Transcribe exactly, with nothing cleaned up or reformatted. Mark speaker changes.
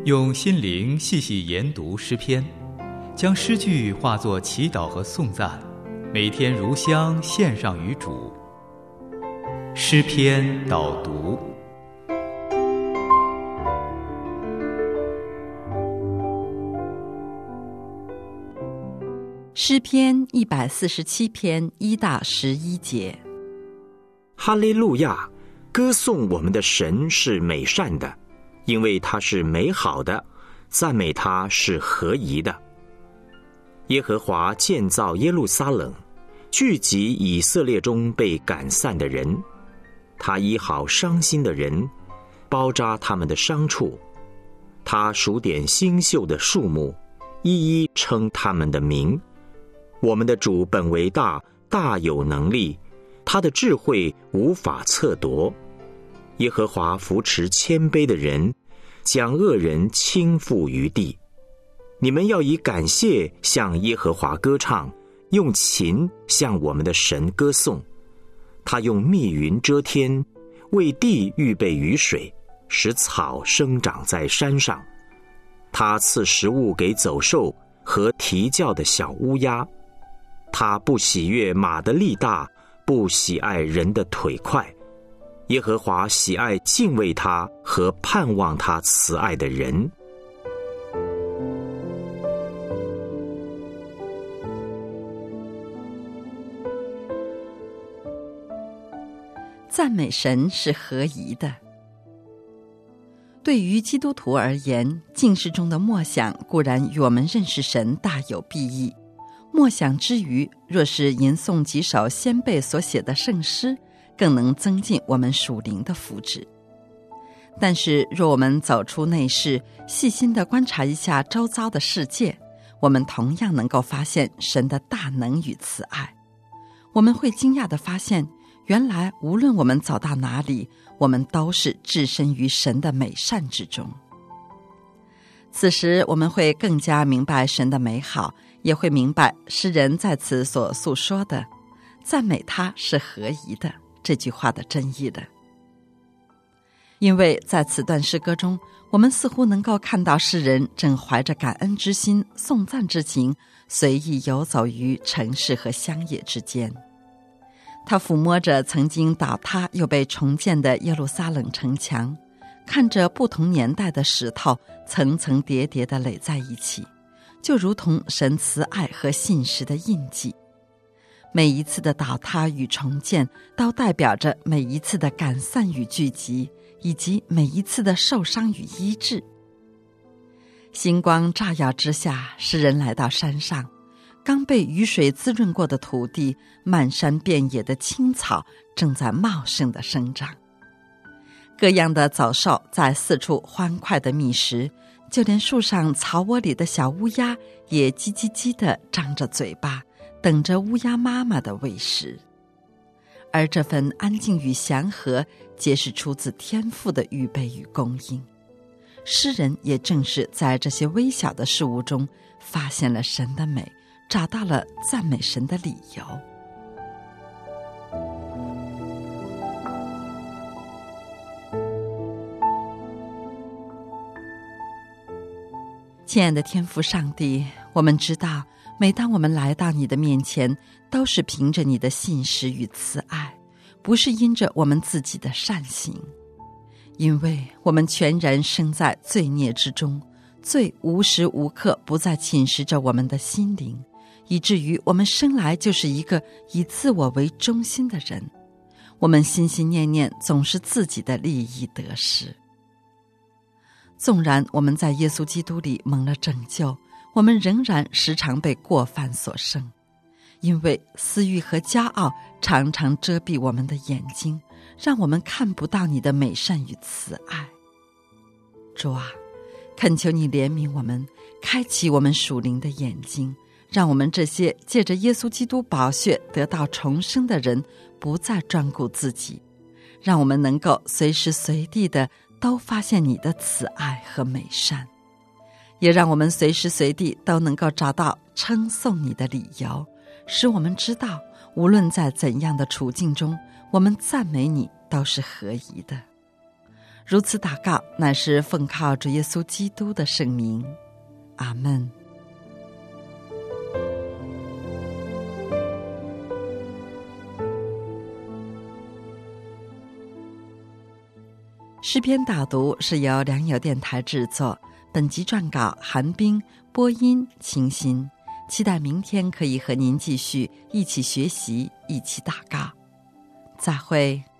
Speaker 1: 用心灵细细研读诗篇，将诗句化作祈祷和颂赞，每天如香献上于主。诗篇导读。
Speaker 2: 诗篇一百四十七篇一到十一节。
Speaker 3: 哈利路亚，歌颂我们的神是美善的，因为他是美好的，赞美他是合宜的。耶和华建造耶路撒冷，聚集以色列中被赶散的人，他医好伤心的人，包扎他们的伤处。他数点星宿的数目，一一称他们的名。我们的主本为大，大有能力，他的智慧无法测度。耶和华扶持谦卑的人，将恶人倾覆于地。你们要以感谢向耶和华歌唱，用琴向我们的神歌颂。他用密云遮天，为地预备雨水，使草生长在山上。他赐食物给走兽和啼叫的小乌鸦。他不喜悦马的力大，不喜爱人的腿快。耶和华喜爱敬畏他和盼望他慈爱的人。
Speaker 2: 赞美神是合宜的。对于基督徒而言，禁食中的默想固然与我们认识神大有裨益。默想之余，若是吟诵几首先辈所写的圣诗，更能增进我们属灵的福祉。但是若我们走出内室，细心地观察一下周遭的世界，我们同样能够发现神的大能与慈爱。我们会惊讶地发现，原来无论我们走到哪里，我们都是置身于神的美善之中。此时我们会更加明白神的美好，也会明白诗人在此所诉说的赞美他是合宜的这句话的真意的。因为在此段诗歌中，我们似乎能够看到诗人正怀着感恩之心、颂赞之情，随意游走于城市和乡野之间。他抚摸着曾经倒塌又被重建的耶路撒冷城墙，看着不同年代的石头层层叠叠地垒在一起，就如同神慈爱和信实的印记。每一次的倒塌与重建，都代表着每一次的赶散与聚集，以及每一次的受伤与医治。星光照耀之下，诗人来到山上，刚被雨水滋润过的土地，漫山遍野的青草正在茂盛地生长。各样的走兽在四处欢快地觅食，就连树上草窝里的小乌鸦也叽叽叽地张着嘴巴，等着乌鸦妈妈的喂食。而这份安静与祥和，皆是出自天父的预备与供应。诗人也正是在这些微小的事物中，发现了神的美，找到了赞美神的理由。亲爱的天父上帝，我们知道，每当我们来到你的面前，都是凭着你的信实与慈爱，不是因着我们自己的善行。因为我们全然生在罪孽之中，罪无时无刻不在侵蚀着我们的心灵，以至于我们生来就是一个以自我为中心的人。我们心心念念总是自己的利益得失。纵然我们在耶稣基督里蒙了拯救，我们仍然时常被过犯所胜，因为私欲和骄傲常常遮蔽我们的眼睛，让我们看不到你的美善与慈爱。主啊，恳求你怜悯我们，开启我们属灵的眼睛，让我们这些借着耶稣基督宝血得到重生的人，不再专顾自己，让我们能够随时随地的都发现你的慈爱和美善，也让我们随时随地都能够找到称颂你的理由，使我们知道无论在怎样的处境中，我们赞美你都是合宜的。 如此祷告，乃是奉靠主耶稣基督的圣名。阿们。诗篇导读是由良友电台制作，本集撰稿韩冰，播音清新。期待明天可以和您继续一起学习，一起祷告。再会。